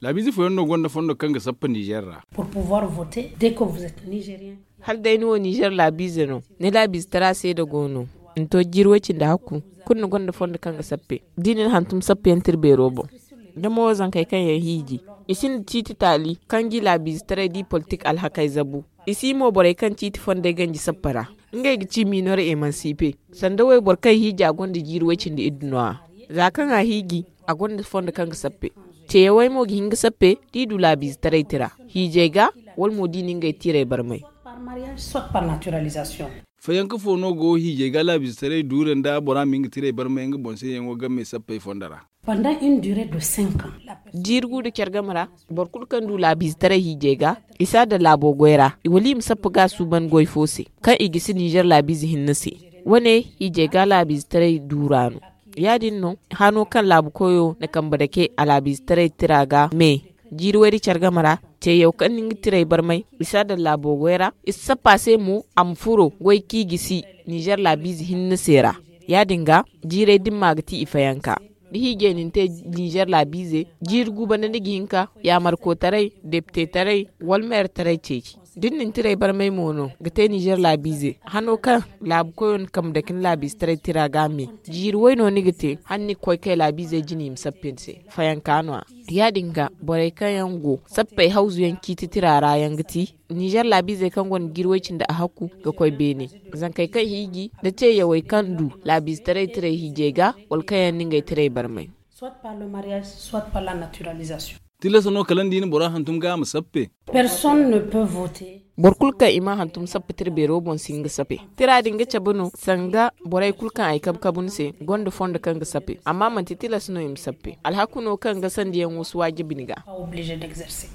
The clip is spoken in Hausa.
Labizi fo yondo gonda fondo kanga sappa Niger ra. Pour pouvoir voter dès que vous êtes nigérien. Hal dai no Niger labizi no. Ne labizi tara sai da gono. Into jirwacin da haku. Kunna gonda fondo kanga sappe. Dinin hantum sappe yantir be robo. Da mo zan kai kan ya hiji. Isin titi tali kangi labizi tara di politique alhakai zabu. Isi mo bore kan titi fonde ganji sappara. Ngai gici minor emancipe. Sanda wai bor kai hiji a gonda jirwacin da idnuwa. Zakan a higi a gonda fondo kanga sappe. Ce wai mo hinga sappe di du labizi tara tira. Hijega wal mo dinin ngai tire barmai. Par mariage, soit par naturalisation. Fayanka fo no go hije ga labizi tara duren da bora minga tire barmai nga bonse yango gamme sappe fondara. Pendant une durée de 5 ans. Jirgu da kyargamara borkul kan du labizi tara hijega isa da labo goyra iwali musappa ga suban goy fose kan igisi Niger labizi hinnase wane hijega labizi tara durano yadin no hano kan labu koyo na kan badake a labizi tara tiraga me jirweri kyargamara ce yau kan ningi tira barmai isa da labo goyra isa pase mu amfuro goy ki gisi Niger labizi hinnasera yadinga jire din magati ifayanka hige ninte Niger labize jirgu bana nigi hinka ya marko tarai depte tarai walmer tarai ceci din nintire bar mai mono gate Niger labize hano kan lab koyon kam da kin labis tarai tira game jirwai no nigite hanni koy kai labize jini msappense fayan kanwa ya dinga bore kayango sappai hauzu yanki titirara yangiti Niger labize kan gon girwacin da a haku ga koy bene zan kai kan higi da ce yawai kan du labis tarai tire hijega wal kayan ningai tire barmai Soit par le mariage, soit par la naturalisation. Tila sono kalandini bora hantum ga musappe. Personne ne peut voter. Borkulka ima hantum sappe tirbe robon singa sappe. Tira dinga chabuno sanga borai kulkan ay kabun se gondo fonda kanga sappe. Amma man titila sono im sappe. Alhakuno kanga sandiyan wasu wajibiniga. Pas obligé d'exercer.